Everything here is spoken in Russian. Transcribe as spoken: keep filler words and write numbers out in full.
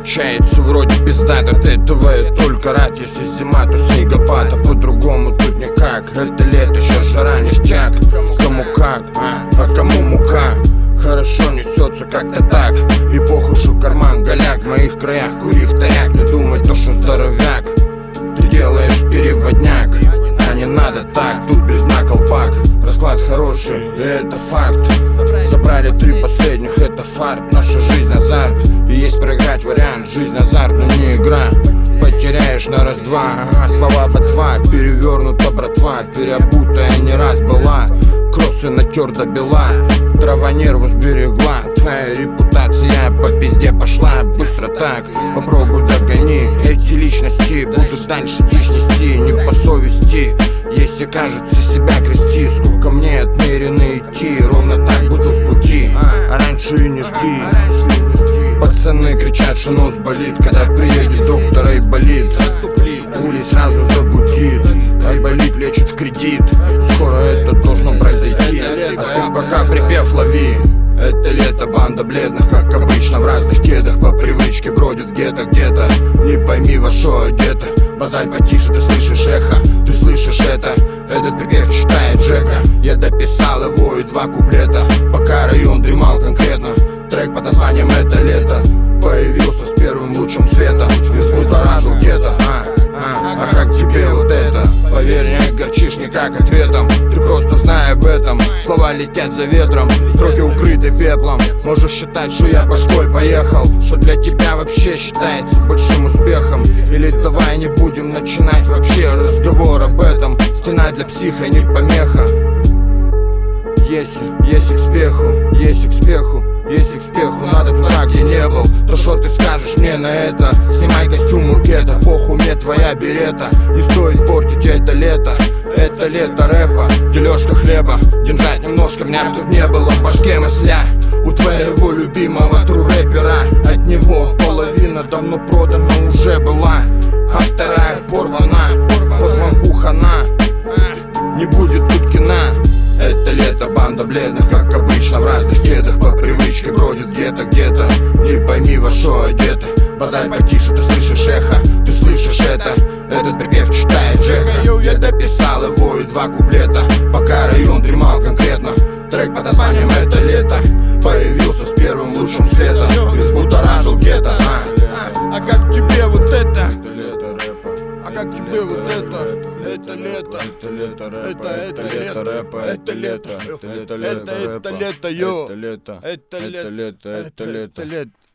получается вроде пиздато. От этого я только рад, если зима, то снегопад. А по-другому тут никак, это лето, сейчас жара, ништяк. Кому как, а кому мука. Хорошо несется как-то так, и похуй, что карман голяк. В моих краях кури вторяк, не думай то, что здоровяк. Ты делаешь переводняк, а не надо так, тут без на колпак. Расклад хороший, и это факт. Забрали три последних, это фарт. Наша жизнь азарт, и есть проиграть вариант. Жизнь азарт, но не игра. Потеряешь на раз-два, ага, слова ботва. Перевернута братва, переобутая не раз была. Кроссы натер до бела, трава нерву сберегла. Твоя репутация по пизде пошла. Быстро так, попробуй догони. Эти личности будут дальше дичь нести. Не по совести, если кажется себя крести. Сколько мне отмерено идти, ровно так буду в пути. А раньше и не жди. Пацаны кричат, что нос болит, когда приедет доктор Айболит. Пули сразу забудит, Айболит лечит в кредит. Скоро это должно произойти, а ты пока припев лови. Это лето, банда бледных, как обычно в разных кедах. По привычке бродит где-то, где-то. Не пойми во что одето. Базарь потише, ты слышишь эхо, ты слышишь это. Этот припев читает Джека. Я дописал его и два куплета, пока район дремал конкретно. Трек под названием «Это лето» появился с первым лучом света. И взбудоражил где-то, а, а, а как тебе вот это? Поверь, не огорчишь никак ответом. Ты просто знай об этом. Слова летят за ветром, строки укрыты пеплом. Можешь считать, что я башкой поехал, что для тебя вообще считается большим успехом. Или давай не будем начинать вообще разговор об этом. Стена для психа не помеха. Если, если к спеху, если к спеху, если к спеху надо туда, где не был, то что ты скажешь мне на это? Снимай костюм уркета, похуй мне твоя берета. Не стоит портить это лето, это лето рэпа. Дележка хлеба, держать немножко меня тут не было в башке мысля. У твоего любимого тру рэпера, от него половина давно продана уже была, а вторая порвана, по звонку хана. Не будет тут кино. Это лето, банда бледных, как обычно в разных кедах. По привычке бродит где-то, где-то. Не пойми во что одето. Базарь потише, ты слышишь эхо, ты слышишь это. Этот припев читает Джека. Я дописал его и два куплета, пока район дремал конкретно. Трек под названием «Это лето» появился с первым лучом света. И взбудоражил где-то, а, а, а как тебе вот это? А как тебе вот это? Это лето, это лето, это это лето, рэпа, это лето, это это лето, йо, это лето, это лето, это лето, это лето.